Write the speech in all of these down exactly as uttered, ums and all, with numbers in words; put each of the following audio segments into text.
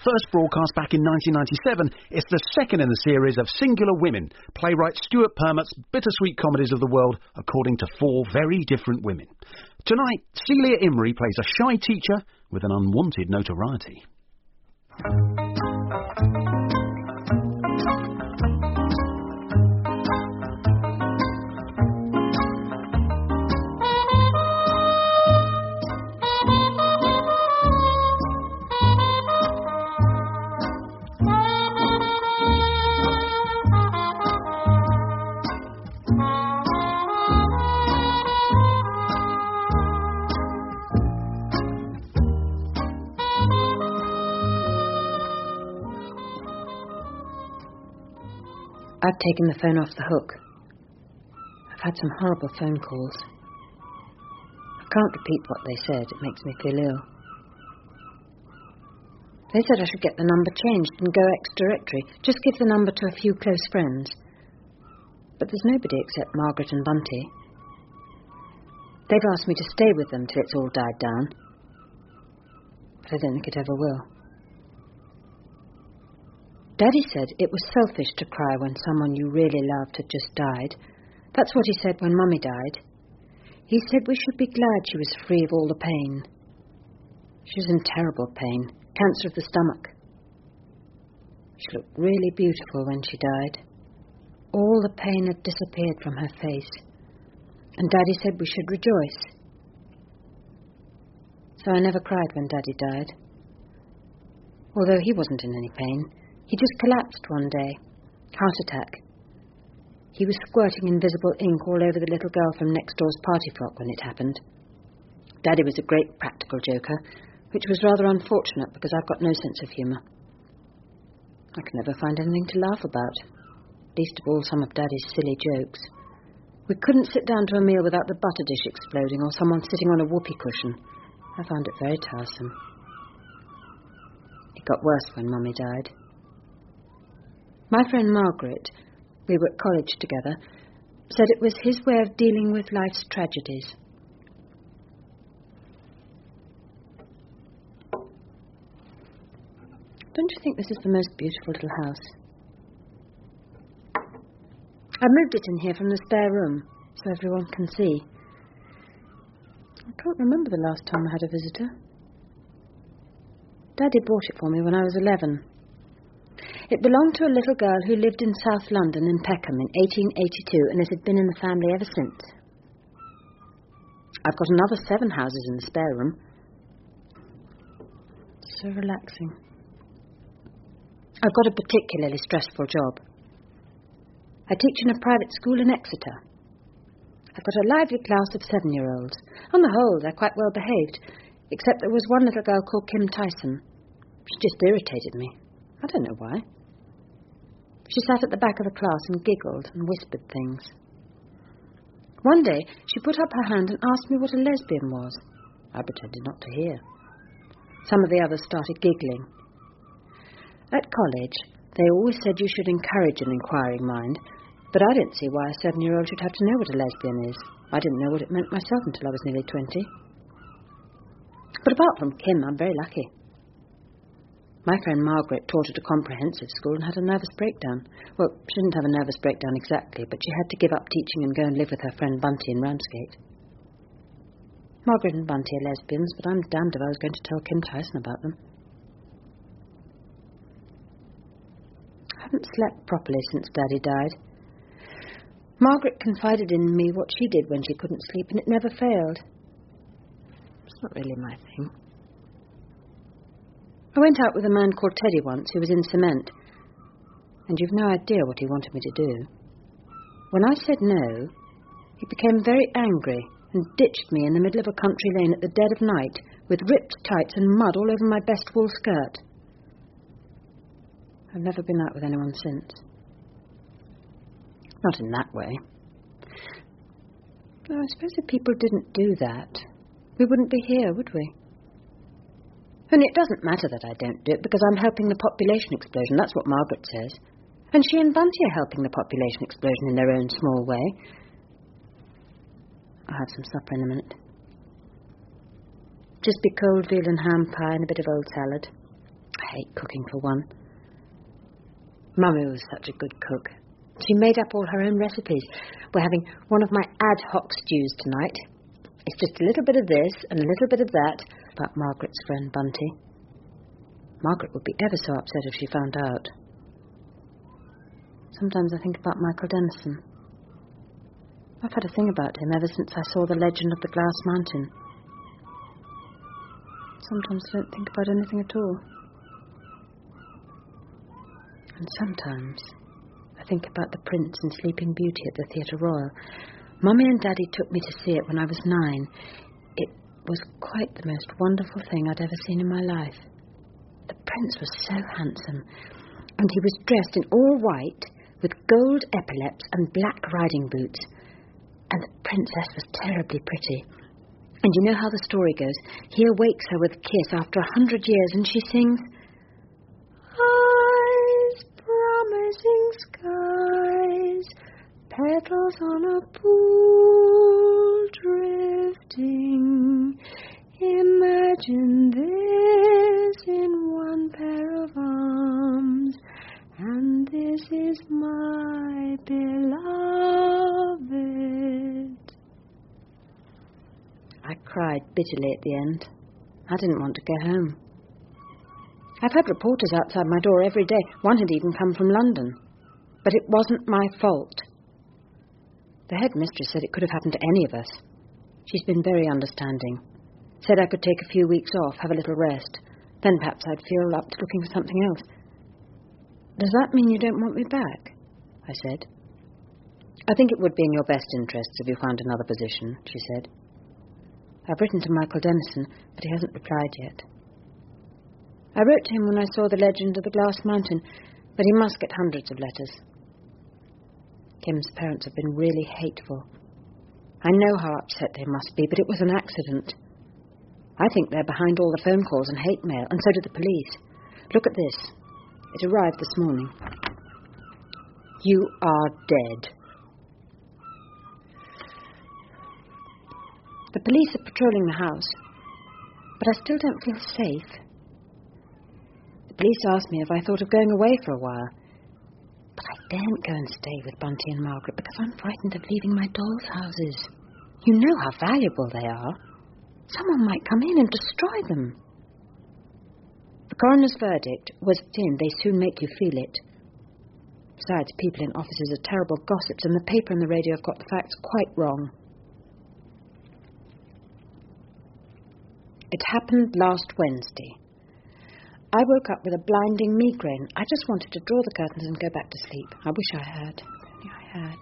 first broadcast back in nineteen ninety-seven, it's the second in the series of Singular Women, playwright Stuart Permut's bittersweet comedies of the world according to four very different women. Tonight, Celia Imrie plays a shy teacher with an unwanted notoriety. I've taken the phone off the hook. I've had some horrible phone calls. I can't repeat what they said. It makes me feel ill. They said I should get the number changed and go ex-directory. Just give the number to a few close friends. But there's nobody except Margaret and Bunty. They've asked me to stay with them till it's all died down. But I don't think it ever will. Daddy said it was selfish to cry when someone you really loved had just died. That's what he said when Mummy died. He said we should be glad she was free of all the pain. She was in terrible pain, cancer of the stomach. She looked really beautiful when she died. All the pain had disappeared from her face. And Daddy said we should rejoice. So I never cried when Daddy died. Although he wasn't in any pain. He just collapsed one day. Heart attack. He was squirting invisible ink all over the little girl from next door's party frock when it happened. Daddy was a great practical joker, which was rather unfortunate because I've got no sense of humour. I can never find anything to laugh about, least of all some of Daddy's silly jokes. We couldn't sit down to a meal without the butter dish exploding or someone sitting on a whoopee cushion. I found it very tiresome. It got worse when Mummy died. My friend Margaret, we were at college together, said it was his way of dealing with life's tragedies. Don't you think this is the most beautiful little house? I moved it in here from the spare room, so everyone can see. I can't remember the last time I had a visitor. Daddy bought it for me when I was eleven. It belonged to a little girl who lived in South London in Peckham in eighteen eighty-two, and it had been in the family ever since. I've got another seven houses in the spare room. So relaxing. I've got a particularly stressful job. I teach in a private school in Exeter. I've got a lively class of seven-year-olds. On the whole, they're quite well behaved, except there was one little girl called Kim Tyson. She just irritated me. I don't know why. She sat at the back of the class and giggled and whispered things. One day, she put up her hand and asked me what a lesbian was. I pretended not to hear. Some of the others started giggling. At college, they always said you should encourage an inquiring mind, but I didn't see why a seven-year-old should have to know what a lesbian is. I didn't know what it meant myself until I was nearly twenty. But apart from Kim, I'm very lucky. My friend Margaret taught at a comprehensive school and had a nervous breakdown. Well, she didn't have a nervous breakdown exactly, but she had to give up teaching and go and live with her friend Bunty in Ramsgate. Margaret and Bunty are lesbians, but I'm damned if I was going to tell Kim Tyson about them. I haven't slept properly since Daddy died. Margaret confided in me what she did when she couldn't sleep, and it never failed. It's not really my thing. I went out with a man called Teddy once who was in cement, and you've no idea what he wanted me to do. When I said no, he became very angry and ditched me in the middle of a country lane at the dead of night with ripped tights and mud all over my best wool skirt. I've never been out with anyone since. Not in that way. Well, I suppose if people didn't do that, we wouldn't be here, would we? Only it doesn't matter that I don't do it because I'm helping the population explosion. That's what Margaret says. And she and Bunty are helping the population explosion in their own small way. I'll have some supper in a minute. Just be cold veal and ham pie and a bit of old salad. I hate cooking for one. Mummy was such a good cook. She made up all her own recipes. We're having one of my ad hoc stews tonight. It's just a little bit of this and a little bit of that about Margaret's friend Bunty. Margaret would be ever so upset if she found out. Sometimes I think about Michael Denison. I've had a thing about him ever since I saw The Legend of the Glass Mountain. Sometimes I don't think about anything at all. And sometimes I think about The Prince and Sleeping Beauty at the Theatre Royal. Mummy and Daddy took me to see it when I was nine. It was quite the most wonderful thing I'd ever seen in my life. The Prince was so handsome, and he was dressed in all white with gold epaulets and black riding boots. And the princess was terribly pretty. And you know how the story goes. He awakes her with a kiss after a hundred years, and she sings, "Eyes, promising skies, petals on a pool drifting. Imagine this in one pair of arms, and this is my beloved." I cried bitterly at the end. I didn't want to go home. I've had reporters outside my door every day. One had even come from London. But it wasn't my fault. The headmistress said it could have happened to any of us. She's been very understanding. Said I could take a few weeks off, have a little rest. Then perhaps I'd feel up to looking for something else. "Does that mean you don't want me back?" I said. "I think it would be in your best interests if you found another position," she said. "I've written to Michael Denison, but he hasn't replied yet. I wrote to him when I saw The Legend of the Glass Mountain, but he must get hundreds of letters. Kim's parents have been really hateful. I know how upset they must be, but it was an accident. I think they're behind all the phone calls and hate mail, and so do the police. Look at this. It arrived this morning. You are dead. The police are patrolling the house, but I still don't feel safe. The police asked me if I thought of going away for a while, but I daren't go and stay with Bunty and Margaret because I'm frightened of leaving my dolls' houses. You know how valuable they are. Someone might come in and destroy them. The coroner's verdict was in, they soon make you feel it. Besides, people in offices are terrible gossips, and the paper and the radio have got the facts quite wrong. It happened last Wednesday. I woke up with a blinding migraine. I just wanted to draw the curtains and go back to sleep. I wish I had. If only I had.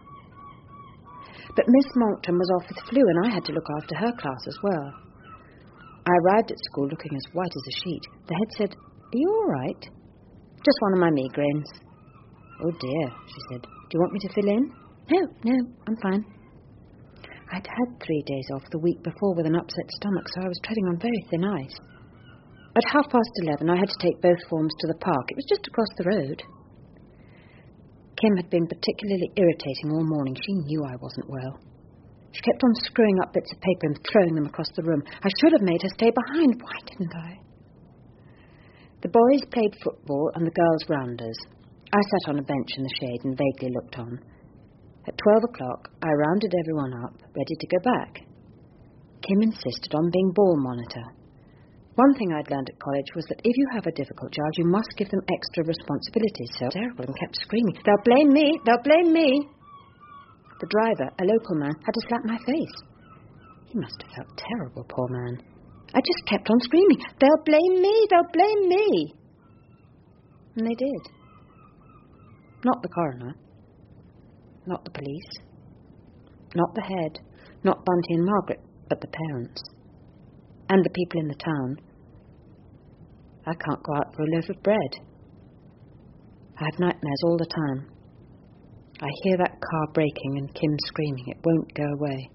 But Miss Monckton was off with flu, and I had to look after her class as well. I arrived at school looking as white as a sheet. The head said, "Are you all right?" "Just one of my migraines." "Oh dear," she said. "Do you want me to fill in?" "No, no, I'm fine." I'd had three days off the week before with an upset stomach, so I was treading on very thin ice. At half past eleven, I had to take both forms to the park. It was just across the road. Kim had been particularly irritating all morning. She knew I wasn't well. She kept on screwing up bits of paper and throwing them across the room. I should have made her stay behind. Why didn't I? The boys played football and the girls rounders. I sat on a bench in the shade and vaguely looked on. At twelve o'clock, I rounded everyone up, ready to go back. Kim insisted on being ball monitor. One thing I'd learned at college was that if you have a difficult child, you must give them extra responsibilities. So terrible, and kept screaming, "They'll blame me! They'll blame me!" The driver, a local man, had to slap my face. He must have felt terrible, poor man. I just kept on screaming, "They'll blame me! They'll blame me!" And they did. Not the coroner. Not the police. Not the head. Not Bunty and Margaret, but the parents. And the people in the town. I can't go out for a loaf of bread. I have nightmares all the time. I hear that car braking and Kim screaming. It won't go away.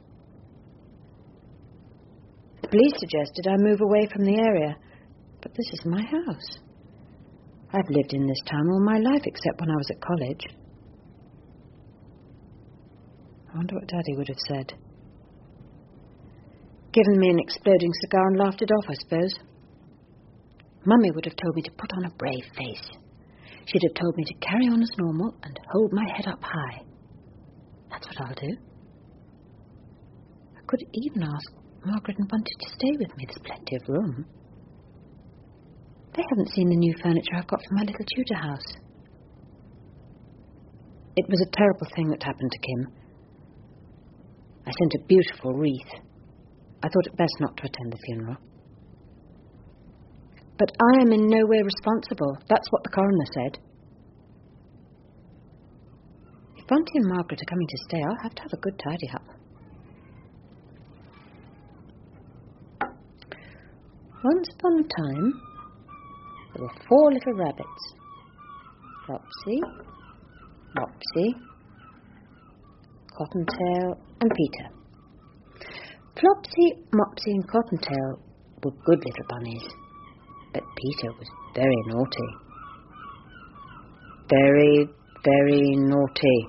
The police suggested I move away from the area, but this is my house. I've lived in this town all my life, except when I was at college. I wonder what Daddy would have said. Given me an exploding cigar and laughed it off, I suppose. Mummy would have told me to put on a brave face. She'd have told me to carry on as normal and hold my head up high. That's what I'll do. I could even ask Margaret and Bunty to stay with me. There's plenty of room. They haven't seen the new furniture I've got for my little Tudor house. It was a terrible thing that happened to Kim. I sent a beautiful wreath. I thought it best not to attend the funeral. But I am in no way responsible. That's what the coroner said. If Bunty and Margaret are coming to stay, I'll have to have a good tidy up. Once upon a time, there were four little rabbits. Flopsy, Mopsy, Cottontail, and Peter. Flopsy, Mopsy, and Cottontail were good little bunnies, but Peter was very naughty. Very, very naughty.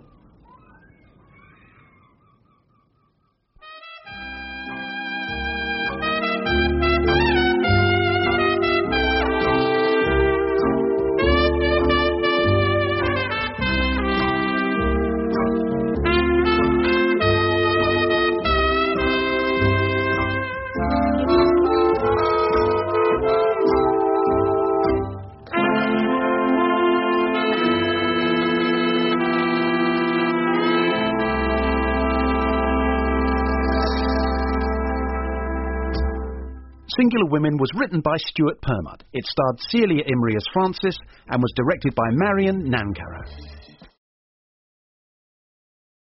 Singular Women was written by Stuart Permut. It starred Celia Imrie as Frances and was directed by Marion Nancarrow.